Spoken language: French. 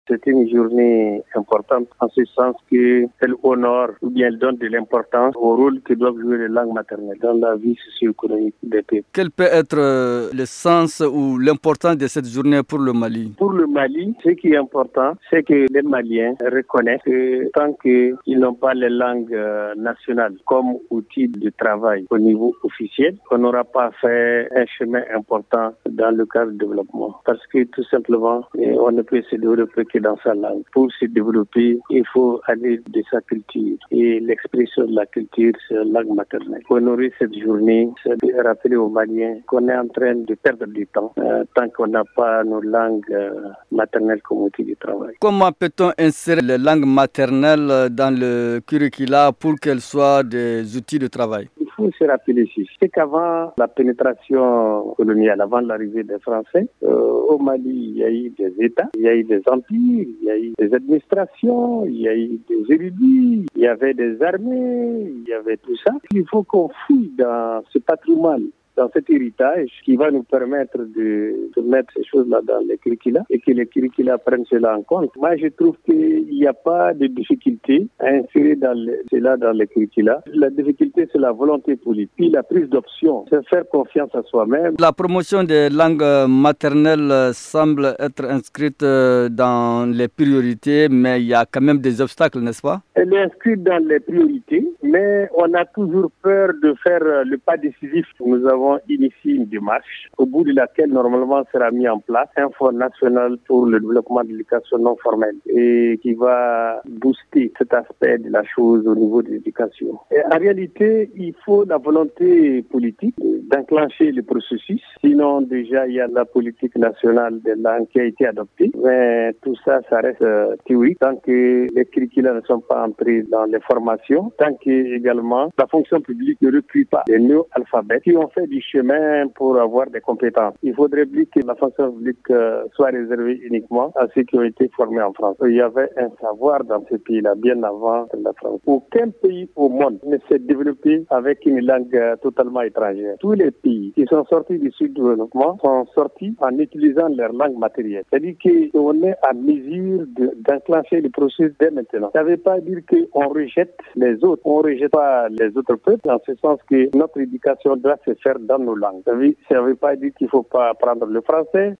C'est une journée importante en ce sens qu'elle honore ou bien elle donne de l'importance au rôle que doivent jouer les langues maternelles dans la vie socio-économique des peuples. Quel peut être le sens ou l'importance de cette journée pour le Mali? Pour le Mali, ce qui est important, c'est que les Maliens reconnaissent que tant qu'ils n'ont pas les langues nationales comme outil de travail au niveau officiel, on n'aura pas fait un chemin important dans le cadre du développement. Parce que tout simplement, on ne peut se développer que dans sa langue. Pour se développer, il faut aller de sa culture. Et l'expression de la culture, c'est la langue maternelle. Honorer cette journée, c'est de rappeler aux Maliens qu'on est en train de perdre du temps tant qu'on n'a pas nos langues maternelles comme outil de travail. Comment peut-on insérer les langues maternelles dans le curricula pour qu'elles soient des outils de travail? Il faut se rappeler ici, c'est qu'avant la pénétration coloniale, avant l'arrivée des Français, au Mali, il y a eu des États, il y a eu des empires, il y a eu des administrations, il y a eu des érudits, il y avait des armées, il y avait tout ça. Il faut qu'on fouille dans ce patrimoine, dans cet héritage qui va nous permettre de mettre ces choses-là dans les curricula et que les curricula prennent cela en compte. Moi, je trouve qu'il n'y a pas de difficulté à insérer cela dans les curricula. La difficulté, c'est la volonté politique, puis la prise d'option, c'est faire confiance à soi-même. La promotion des langues maternelles semble être inscrite dans les priorités, mais il y a quand même des obstacles, n'est-ce pas? Elle est inscrite dans les priorités, mais on a toujours peur de faire le pas décisif. Nous avons initié une démarche au bout de laquelle normalement sera mis en place un fonds national pour le développement de l'éducation non formelle et qui va booster cet aspect de la chose au niveau de l'éducation. Et en réalité, il faut la volonté politique d'enclencher le processus. Sinon, déjà, il y a la politique nationale des langues qui a été adoptée. Mais tout ça, ça reste théorique tant que les curricula ne sont pas entrés dans les formations, tant que également la fonction publique ne recrute pas les néo-alphabètes qui ont fait du chemin pour avoir des compétences. Il faudrait plus que la fonction publique soit réservée uniquement à ceux qui ont été formés en France. Il y avait un savoir dans ce pays-là bien avant la France. Aucun pays au monde ne s'est développé avec une langue totalement étrangère. Tous les pays qui sont sortis du sous-développement sont sortis en utilisant leur langue matérielle. C'est-à-dire qu'on est à mesure d'enclencher le processus dès maintenant. Ça ne veut pas dire qu'on rejette les autres. On ne rejette pas les autres peuples, en ce sens que notre éducation doit se faire dans nos langues. Ça ne veut pas dire qu'il ne faut pas apprendre le français.